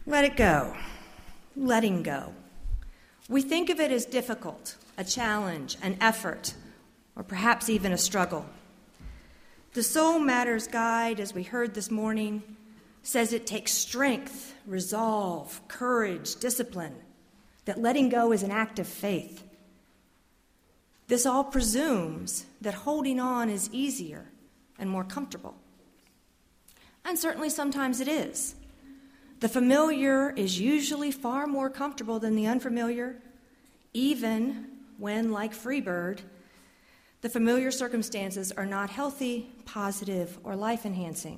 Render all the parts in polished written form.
Let it go. Letting go. We think of it as difficult, a challenge, an effort, or perhaps even a struggle. The Soul Matters Guide, as we heard this morning, says it takes strength, resolve, courage, discipline, that letting go is an act of faith. This all presumes that holding on is easier and more comfortable. And certainly sometimes it is. The familiar is usually far more comfortable than the unfamiliar, even when, like Freebird, the familiar circumstances are not healthy, positive, or life-enhancing.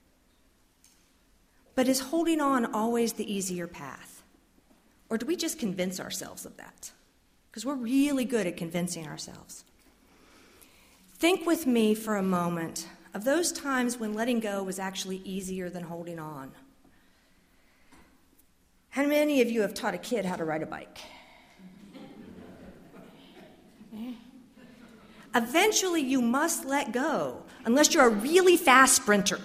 But is holding on always the easier path? Or do we just convince ourselves of that? Because we're really good at convincing ourselves. Think with me for a moment of those times when letting go was actually easier than holding on. How many of you have taught a kid how to ride a bike? Eventually, you must let go, unless you're a really fast sprinter.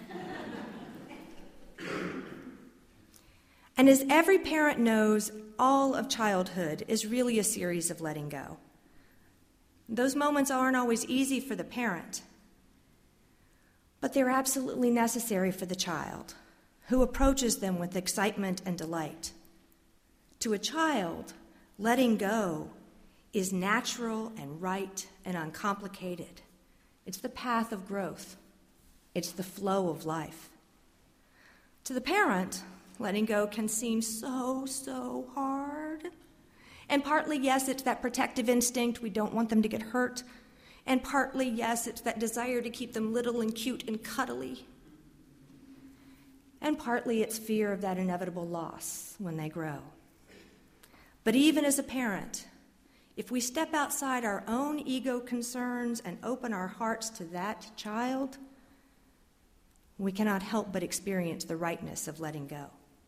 And as every parent knows, all of childhood is really a series of letting go. Those moments aren't always easy for the parent, but they're absolutely necessary for the child, who approaches them with excitement and delight. To a child, letting go is natural and right and uncomplicated. It's the path of growth. It's the flow of life. To the parent, letting go can seem so hard. And partly, yes, it's that protective instinct. We don't want them to get hurt. And partly, yes, it's that desire to keep them little and cute and cuddly. And partly, it's fear of that inevitable loss when they grow. But even as a parent, if we step outside our own ego concerns and open our hearts to that child, we cannot help but experience the rightness of letting go.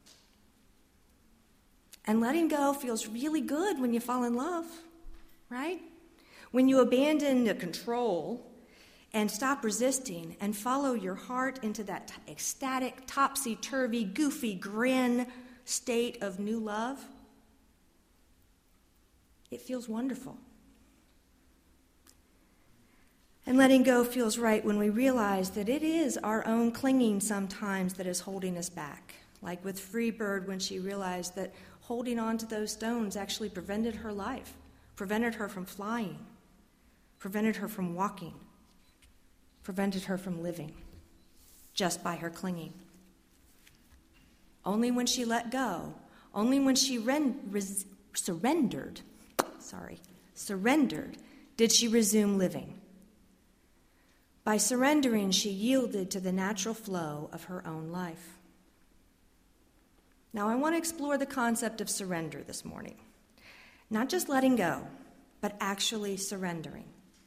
And letting go feels really good when you fall in love, right? When you abandon the control and stop resisting and follow your heart into that ecstatic, topsy-turvy, goofy grin state of new love, it feels wonderful. And letting go feels right when we realize that it is our own clinging sometimes that is holding us back. Like with Freebird, when she realized that holding on to those stones actually prevented her life, prevented her from flying, prevented her from walking, prevented her from living, just by her clinging. Only when she let go, only when she surrendered, did she resume living. By surrendering, she yielded to the natural flow of her own life. Now, I want to explore the concept of surrender this morning. Not just letting go, but actually surrendering.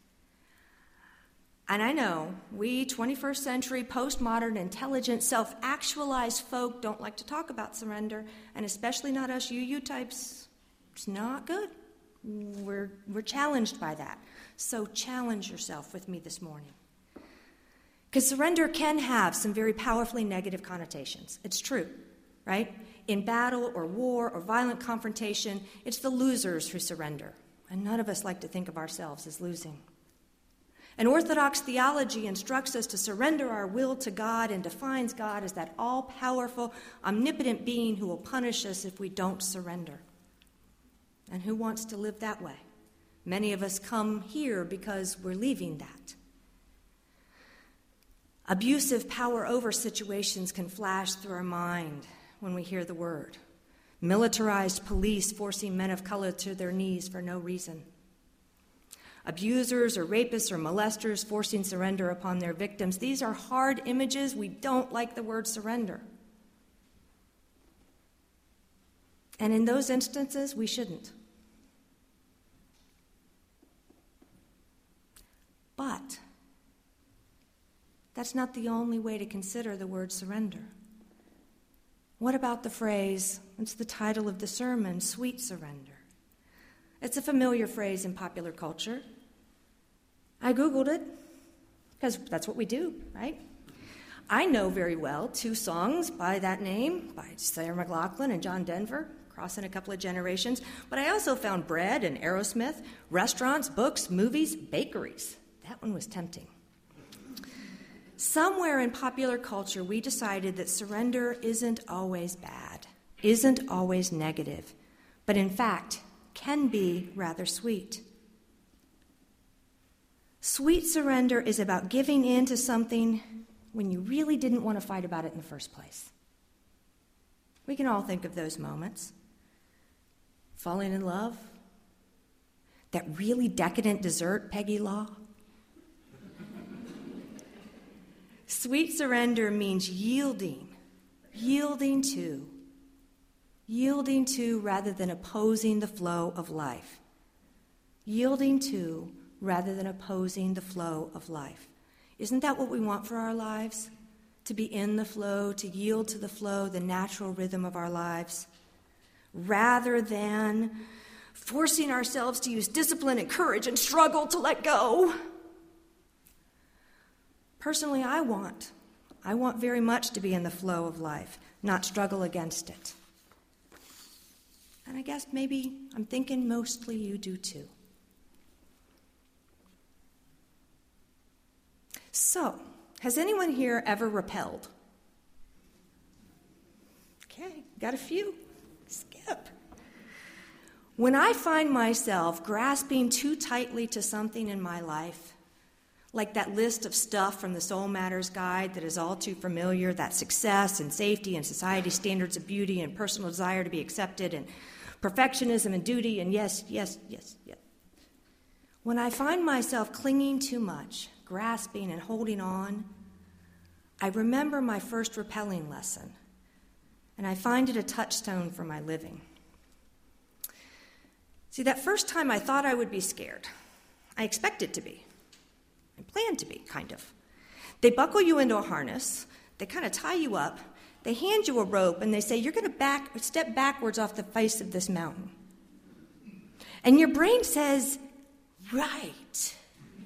And I know we 21st century, postmodern, intelligent, self-actualized folk don't like to talk about surrender, and especially not us UU types. It's not good. We're challenged by that. So challenge yourself with me this morning. Because surrender can have some very powerfully negative connotations. It's true, right? In battle or war or violent confrontation, it's the losers who surrender. And none of us like to think of ourselves as losing. And Orthodox theology instructs us to surrender our will to God and defines God as that all-powerful, omnipotent being who will punish us if we don't surrender. And who wants to live that way? Many of us come here because we're leaving that. Abusive power over situations can flash through our mind when we hear the word. Militarized police forcing men of color to their knees for no reason. Abusers or rapists or molesters forcing surrender upon their victims. These are hard images. We don't like the word surrender. And in those instances, we shouldn't. But that's not the only way to consider the word surrender. What about the phrase, it's the title of the sermon, sweet surrender? It's a familiar phrase in popular culture. I Googled it, because that's what we do, right? I know very well 2 songs by that name, by Sarah McLachlan and John Denver, crossing a couple of generations. But I also found bread and Aerosmith, restaurants, books, movies, bakeries. That one was tempting. Somewhere in popular culture, we decided that surrender isn't always bad, isn't always negative, but in fact can be rather sweet. Sweet surrender is about giving in to something when you really didn't want to fight about it in the first place. We can all think of those moments. Falling in love, that really decadent dessert, Peggy Law. Sweet surrender means yielding to rather than opposing the flow of life. Yielding to rather than opposing the flow of life. Isn't that what we want for our lives? To be in the flow, to yield to the flow, the natural rhythm of our lives, rather than forcing ourselves to use discipline and courage and struggle to let go. Personally, I want very much to be in the flow of life, not struggle against it. And I guess maybe I'm thinking mostly you do too. So, has anyone here ever repelled? Okay, got a few. Skip. When I find myself grasping too tightly to something in my life, like that list of stuff from the Soul Matters Guide that is all too familiar, that success and safety and society standards of beauty and personal desire to be accepted and perfectionism and duty and yes. When I find myself clinging too much, grasping and holding on, I remember my first repelling lesson, and I find it a touchstone for my living. See, that first time I thought I would be scared. I expected to be. I planned to be, kind of. They buckle you into a harness, they kind of tie you up, they hand you a rope, and they say, you're going to step backwards off the face of this mountain. And your brain says, right.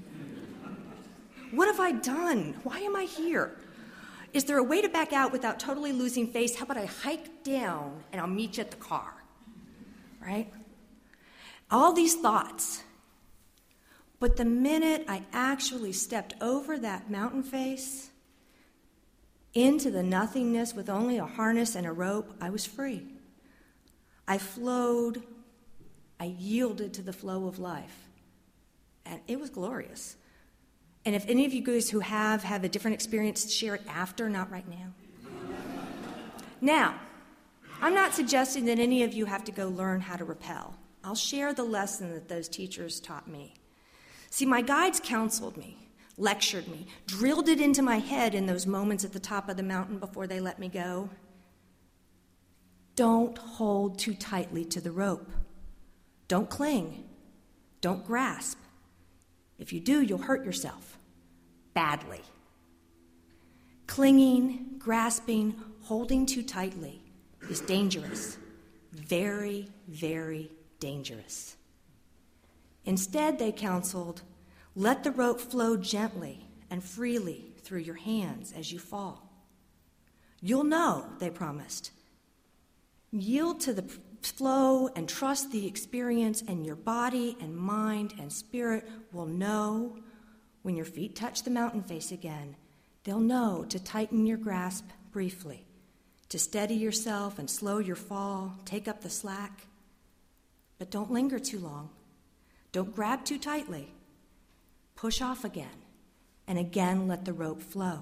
What have I done? Why am I here? Is there a way to back out without totally losing face? How about I hike down and I'll meet you at the car? Right? All these thoughts. But the minute I actually stepped over that mountain face into the nothingness with only a harness and a rope, I was free. I flowed. I yielded to the flow of life. And it was glorious. And if any of you guys who have a different experience, share it after, not right now. Now, I'm not suggesting that any of you have to go learn how to repel. I'll share the lesson that those teachers taught me. See, my guides counseled me, lectured me, drilled it into my head in those moments at the top of the mountain before they let me go. Don't hold too tightly to the rope. Don't cling. Don't grasp. If you do, you'll hurt yourself badly. Clinging, grasping, holding too tightly is dangerous. Very, very dangerous. Instead, they counseled, let the rope flow gently and freely through your hands as you fall. You'll know, they promised. Yield to the flow and trust the experience, and your body and mind and spirit will know when your feet touch the mountain face again. They'll know to tighten your grasp briefly, to steady yourself and slow your fall, take up the slack. But don't linger too long. Don't grab too tightly. Push off again, and again let the rope flow.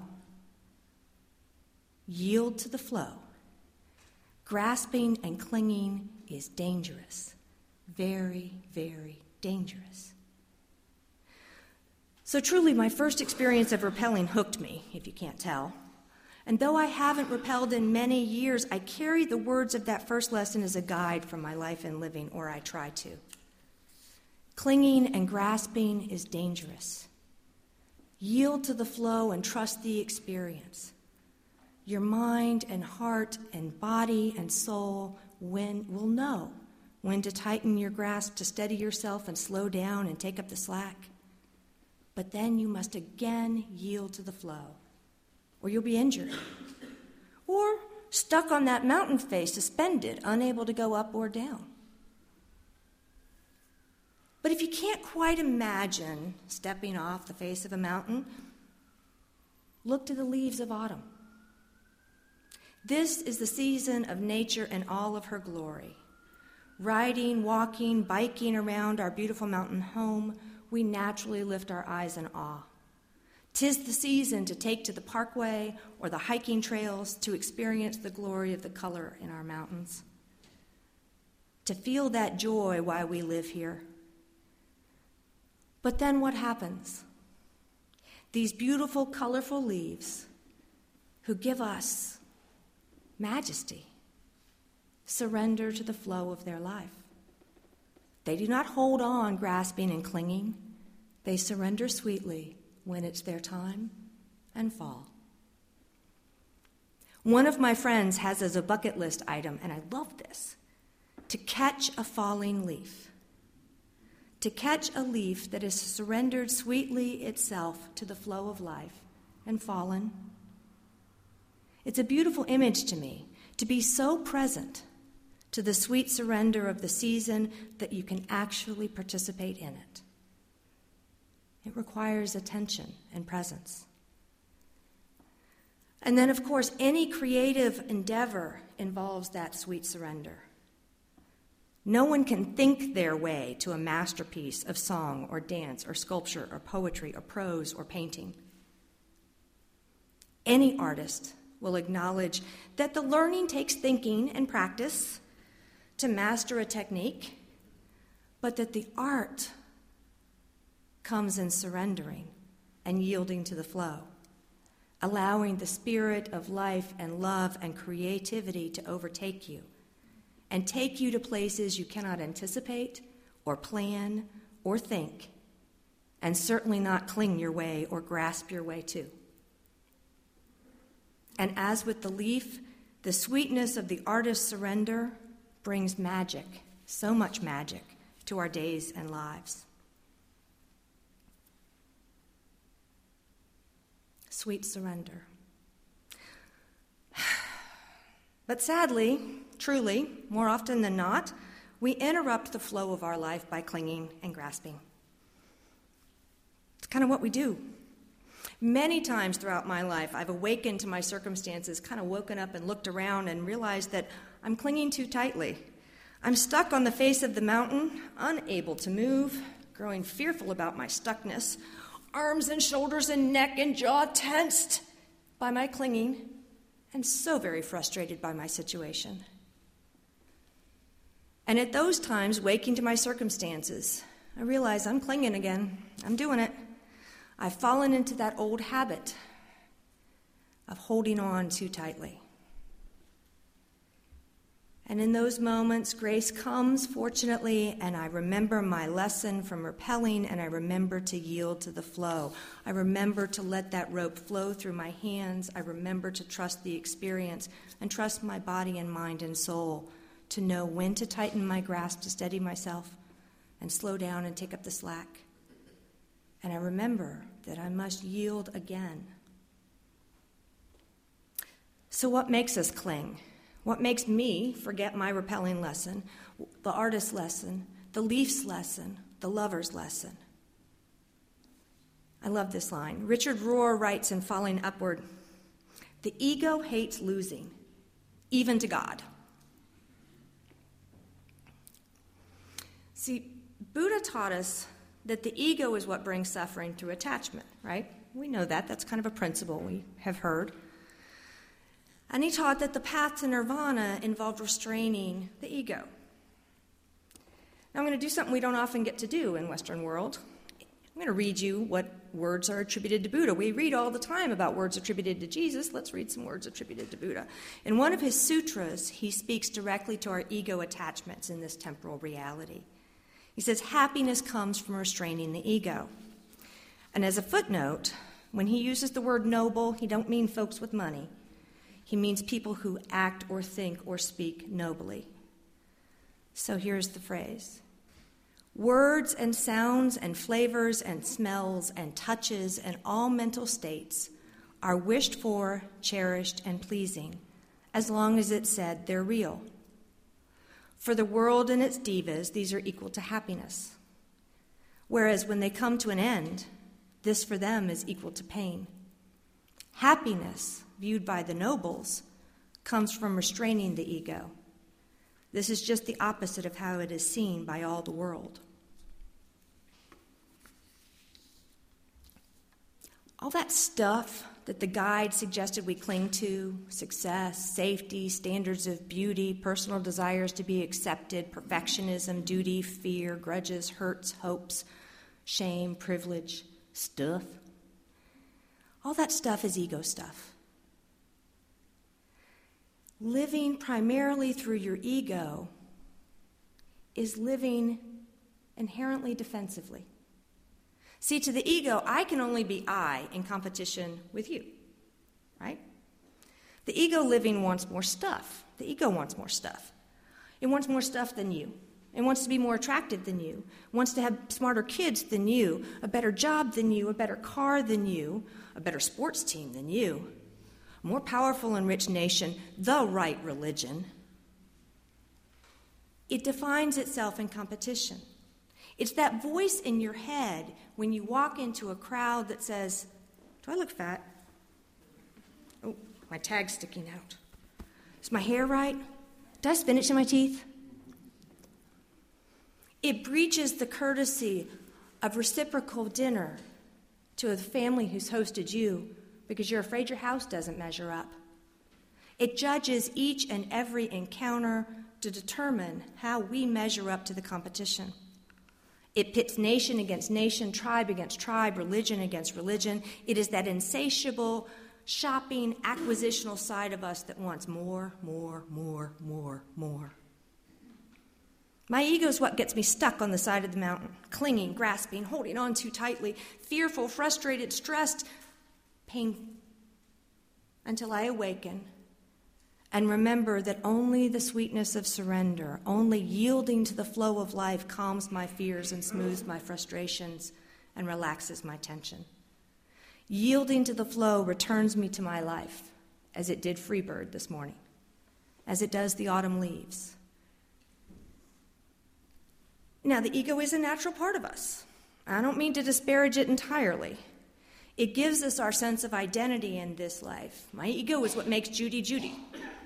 Yield to the flow. Grasping and clinging is dangerous. Very, very dangerous. So truly, my first experience of repelling hooked me, if you can't tell. And though I haven't repelled in many years, I carry the words of that first lesson as a guide for my life and living, or I try to. Clinging and grasping is dangerous. Yield to the flow and trust the experience. Your mind and heart and body and soul will know when to tighten your grasp, to steady yourself and slow down and take up the slack. But then you must again yield to the flow. or you'll be injured. Or stuck on that mountain face, suspended, unable to go up or down. But if you can't quite imagine stepping off the face of a mountain, look to the leaves of autumn. This is the season of nature in all of her glory. Riding, walking, biking around our beautiful mountain home, we naturally lift our eyes in awe. 'Tis the season to take to the parkway or the hiking trails to experience the glory of the color in our mountains. To feel that joy while we live here. But then what happens? These beautiful, colorful leaves who give us majesty surrender to the flow of their life. They do not hold on, grasping and clinging. They surrender sweetly when it's their time and fall. One of my friends has as a bucket list item, and I love this, to catch a falling leaf. To catch a leaf that has surrendered sweetly itself to the flow of life and fallen. It's a beautiful image to me, to be so present to the sweet surrender of the season that you can actually participate in it. It requires attention and presence. And then, of course, any creative endeavor involves that sweet surrender. No one can think their way to a masterpiece of song or dance or sculpture or poetry or prose or painting. Any artist will acknowledge that the learning takes thinking and practice to master a technique, but that the art comes in surrendering and yielding to the flow, allowing the spirit of life and love and creativity to overtake you and take you to places you cannot anticipate or plan or think, and certainly not cling your way or grasp your way to. And as with the leaf, the sweetness of the artist's surrender brings magic, so much magic, to our days and lives. Sweet surrender. But sadly, truly, more often than not, we interrupt the flow of our life by clinging and grasping. It's kind of what we do. Many times throughout my life, I've awakened to my circumstances, kind of woken up and looked around and realized that I'm clinging too tightly. I'm stuck on the face of the mountain, unable to move, growing fearful about my stuckness, arms and shoulders and neck and jaw tensed by my clinging, and so very frustrated by my situation. And at those times, waking to my circumstances, I realize I'm clinging again. I'm doing it. I've fallen into that old habit of holding on too tightly. And in those moments, grace comes, fortunately, and I remember my lesson from rappelling, and I remember to yield to the flow. I remember to let that rope flow through my hands. I remember to trust the experience and trust my body and mind and soul to know when to tighten my grasp to steady myself and slow down and take up the slack. And I remember that I must yield again. So what makes us cling? What makes me forget my rappelling lesson, the artist's lesson, the leaf's lesson, the lover's lesson? I love this line. Richard Rohr writes in Falling Upward, "The ego hates losing, even to God." See, Buddha taught us that the ego is what brings suffering through attachment, right? We know that. That's kind of a principle we have heard. And he taught that the path to nirvana involved restraining the ego. Now I'm going to do something we don't often get to do in Western world. I'm going to read you what words are attributed to Buddha. We read all the time about words attributed to Jesus. Let's read some words attributed to Buddha. In one of his sutras, he speaks directly to our ego attachments in this temporal reality. He says, happiness comes from restraining the ego. And as a footnote, when he uses the word noble, he don't mean folks with money. He means people who act or think or speak nobly. So here's the phrase. Words and sounds and flavors and smells and touches and all mental states are wished for, cherished, and pleasing, as long as it's said they're real. For the world and its divas, these are equal to happiness. Whereas when they come to an end, this for them is equal to pain. Happiness, viewed by the nobles, comes from restraining the ego. This is just the opposite of how it is seen by all the world. All that stuff that the guide suggested we cling to, success, safety, standards of beauty, personal desires to be accepted, perfectionism, duty, fear, grudges, hurts, hopes, shame, privilege, stuff. All that stuff is ego stuff. Living primarily through your ego is living inherently defensively. See, to the ego, I can only be I in competition with you, right? The ego living wants more stuff. The ego wants more stuff. It wants more stuff than you. It wants to be more attractive than you. It wants to have smarter kids than you, a better job than you, a better car than you, a better sports team than you, a more powerful and rich nation, the right religion. It defines itself in competition. It's that voice in your head when you walk into a crowd that says, "Do I look fat? Oh, my tag's sticking out. Is my hair right? Do I have spinach in my teeth?" It breaches the courtesy of reciprocal dinner to a family who's hosted you because you're afraid your house doesn't measure up. It judges each and every encounter to determine how we measure up to the competition. It pits nation against nation, tribe against tribe, religion against religion. It is that insatiable, shopping, acquisitional side of us that wants more, more, more, more, more. My ego is what gets me stuck on the side of the mountain, clinging, grasping, holding on too tightly, fearful, frustrated, stressed, painful, until I awaken and remember that only the sweetness of surrender, only yielding to the flow of life calms my fears and smooths my frustrations and relaxes my tension. Yielding to the flow returns me to my life, as it did Freebird this morning, as it does the autumn leaves. Now, the ego is a natural part of us. I don't mean to disparage it entirely. It gives us our sense of identity in this life. My ego is what makes Judy Judy.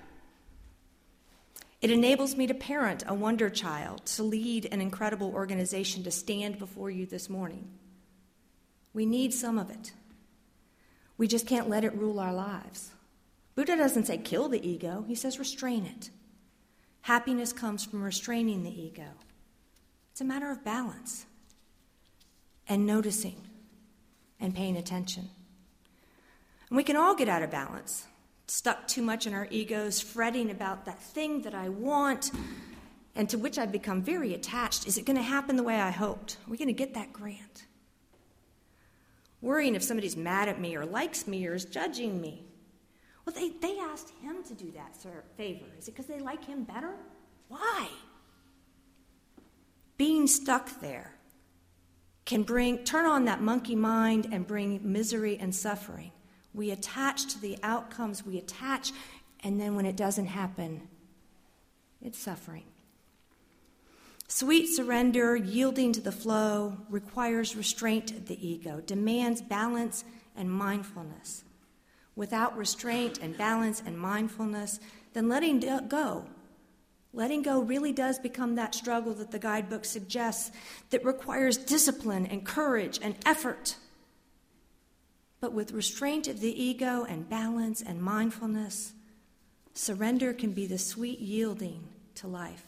It enables me to parent a wonder child, to lead an incredible organization, to stand before you this morning. We need some of it. We just can't let it rule our lives. Buddha doesn't say kill the ego. He says restrain it. Happiness comes from restraining the ego. It's a matter of balance and noticing and paying attention. And we can all get out of balance, stuck too much in our egos, fretting about that thing that I want and to which I've become very attached. Is it going to happen the way I hoped? Are we going to get that grant? Worrying if somebody's mad at me or likes me or is judging me. Well, they asked him to do that favor. Is it because they like him better? Why? Being stuck there can turn on that monkey mind and bring misery and suffering. We attach to the outcomes, and then when it doesn't happen, it's suffering. Sweet surrender, yielding to the flow, requires restraint of the ego, demands balance and mindfulness. Without restraint and balance and mindfulness, then letting go really does become that struggle that the guidebook suggests that requires discipline and courage and effort. But with restraint of the ego and balance and mindfulness, surrender can be the sweet yielding to life.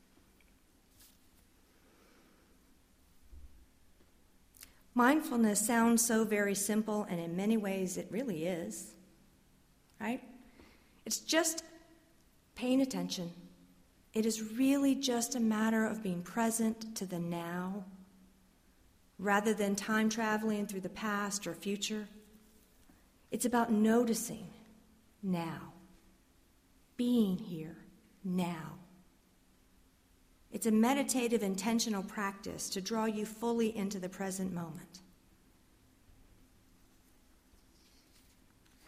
Mindfulness sounds so very simple, and in many ways it really is, right? It's just paying attention. It is really just a matter of being present to the now, rather than time traveling through the past or future. It's about noticing now, being here now. It's a meditative, intentional practice to draw you fully into the present moment.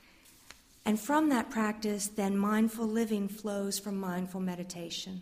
And from that practice, then mindful living flows from mindful meditation.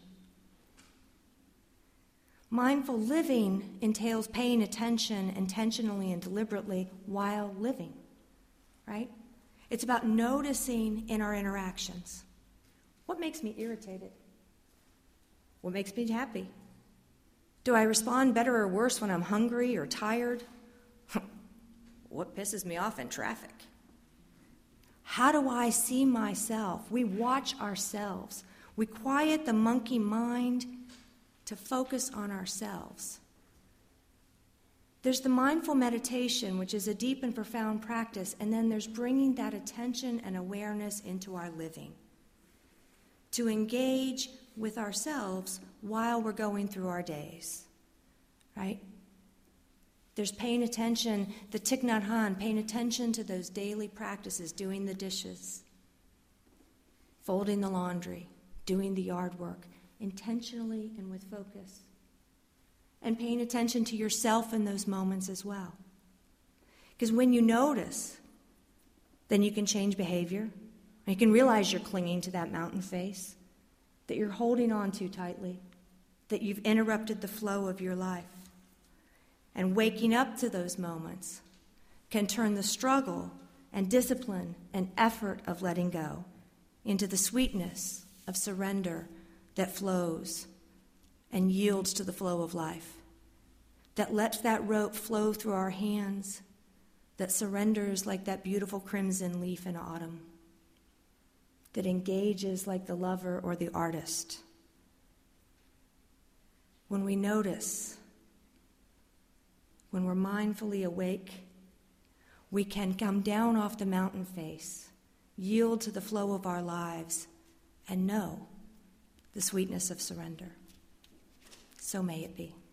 Mindful living entails paying attention intentionally and deliberately while living, right? It's about noticing in our interactions. What makes me irritated? What makes me happy? Do I respond better or worse when I'm hungry or tired? What pisses me off in traffic? How do I see myself? We watch ourselves. We quiet the monkey mind to focus on ourselves. There's the mindful meditation, which is a deep and profound practice, and then there's bringing that attention and awareness into our living. To engage with ourselves while we're going through our days, right? There's paying attention, the Thich Nhat Hanh, paying attention to those daily practices, doing the dishes, folding the laundry, doing the yard work, intentionally and with focus. And paying attention to yourself in those moments as well. Because when you notice, then you can change behavior. You can realize you're clinging to that mountain face, that you're holding on too tightly, that you've interrupted the flow of your life. And waking up to those moments can turn the struggle and discipline and effort of letting go into the sweetness of surrender that flows and yields to the flow of life, that lets that rope flow through our hands, that surrenders like that beautiful crimson leaf in autumn, that engages like the lover or the artist. When we notice, when we're mindfully awake, we can come down off the mountain face, yield to the flow of our lives, and know the sweetness of surrender. So may it be.